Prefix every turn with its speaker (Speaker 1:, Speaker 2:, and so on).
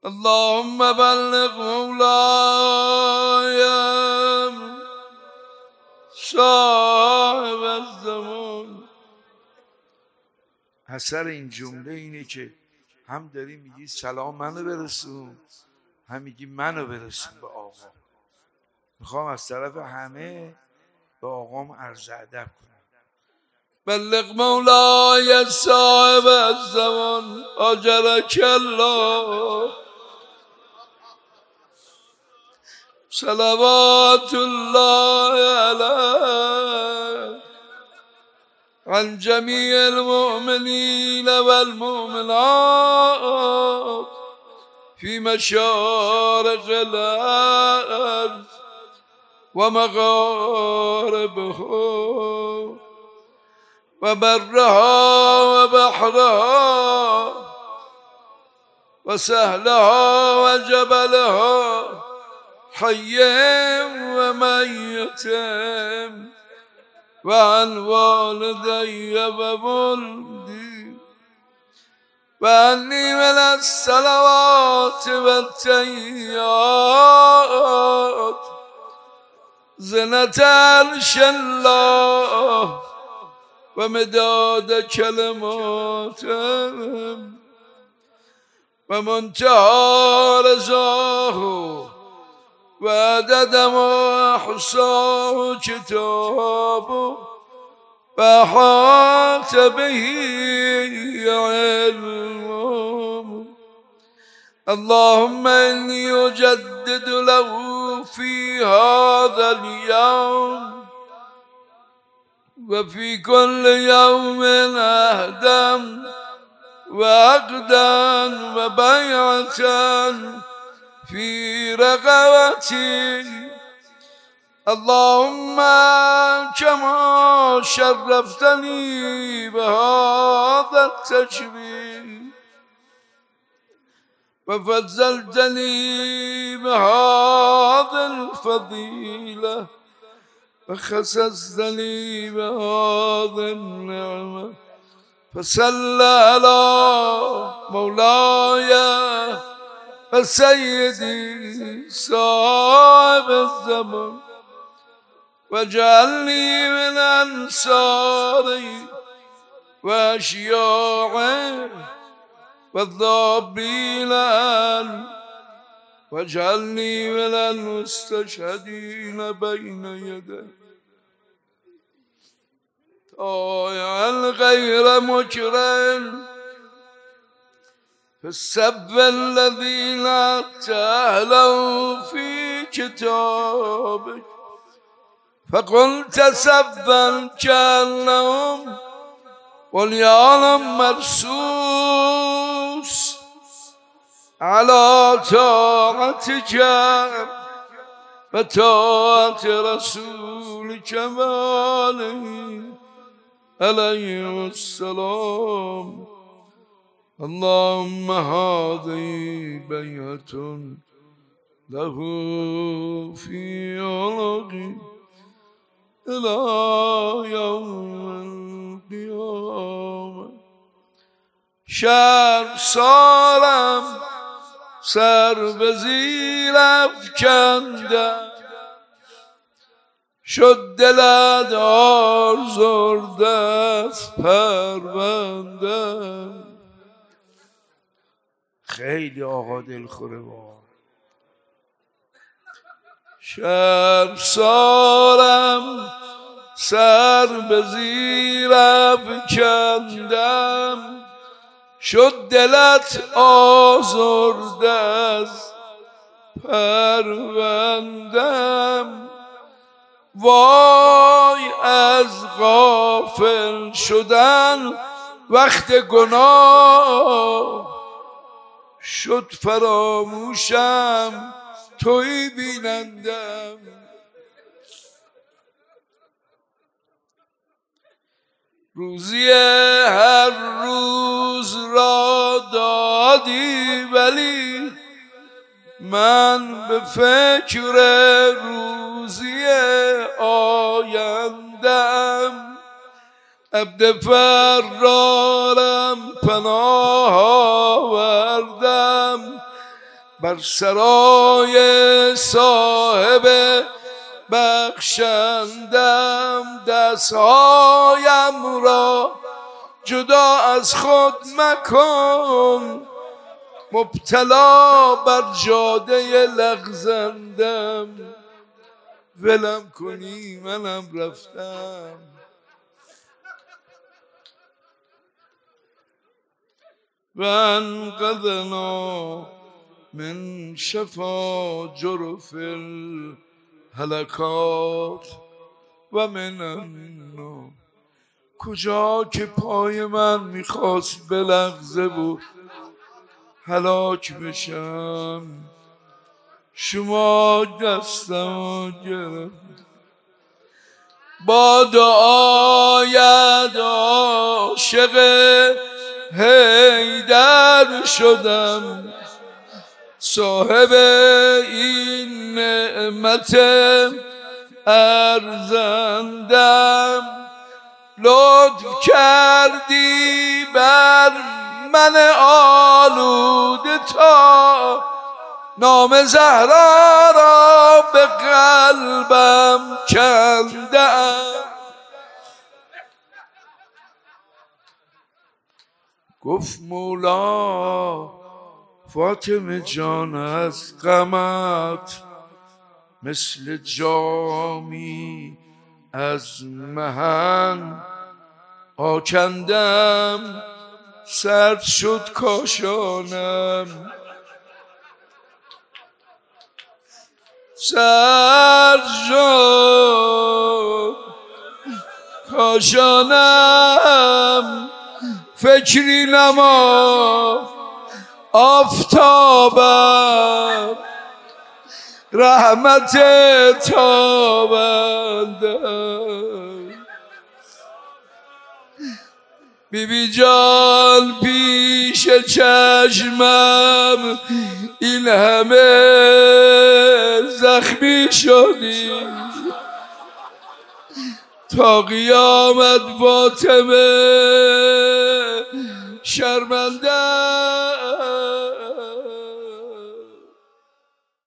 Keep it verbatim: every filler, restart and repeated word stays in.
Speaker 1: اللهم بلغ مولاي صاحب الزمان. اثر این جمله اینه که هم داری میگی سلام منو برسون، هم میگی منو برسون به آقا. میخوام از طرف همه به آقام عرض ادب کنم. بلغ مولاي صاحب الزمان اجرک الله، صلوات الله علیه عن جميع المؤمنين والمؤمنات في مشارق الأرض ومغاربها وبرها وبحرها وسهلها وجبلها حي وميت وعن والدي وولدي وعني من الصلوات والتحيات زنة عرش الله ومداد كلماته ومنتهى رضاه وعدد ما أحصاه كتابه وأحاط به علمه. اللهم إني أجدد له في هذا اليوم وفي كل يوم عهدا وعقدا وبيعة في رقبتي. اللهم كما شرفتني بهذا التشريف وفضلتني بهذه الفضيلة وخصصتني بهذه النعمة، فصل على مولاي وسيدي صاحب الزمان واجعلني من أنصاره وأشياعه والضابين عنه، واجعلني من المستشهدين بين يديه طائعا غير مكرم في السب الذي لا تعلم في كتابك، فقلت سبا كأنهم بنيان مرصوص على طاعتك وطاعة رسولك عليه السلام. اللهم هذه بيعة له في عنقي إلى يوم القيامة. شهر سالم سر به زیر افکندم، شد دلت آزرده از پروندم. خیلی آقا دلخوره با شب سارم سر به زیر افکندم، شد دلت آزرده از پروندم. وای از غافل شدن وقت گناه، شد فراموشم توی بینندم. روزی هر روز را دادی ولی من به فکر روزی آیندم. عبد فرارم پناه آوردم بر سرای صاحب بخشندم، دستهایم را جدا از خود مکن، مبتلا بر جاده لغزندم، ولم کنی منم رفتم. و انقذنا من شفا جرف الهلکات و من النار. کجا که پای من میخواست بلغزه بود هلاک بشم، شما دستم گرفت. با دعایت عاشق حیدر شدم، صاحب این نعمت ارزندم. لطف کردی بر من آلوده تا نام زهرا را به قلبم کندم. گفت مولا فاطمه جان از غمت مثل جامی از مهن آکندم، سرد شد کاشانم، سرد شد کاشانم. فکری نما آفتابم، رحمت تابندم. بی بی جان پیش چشمم این همه زخمی شدی، تا قیامت فاطمه شرمنده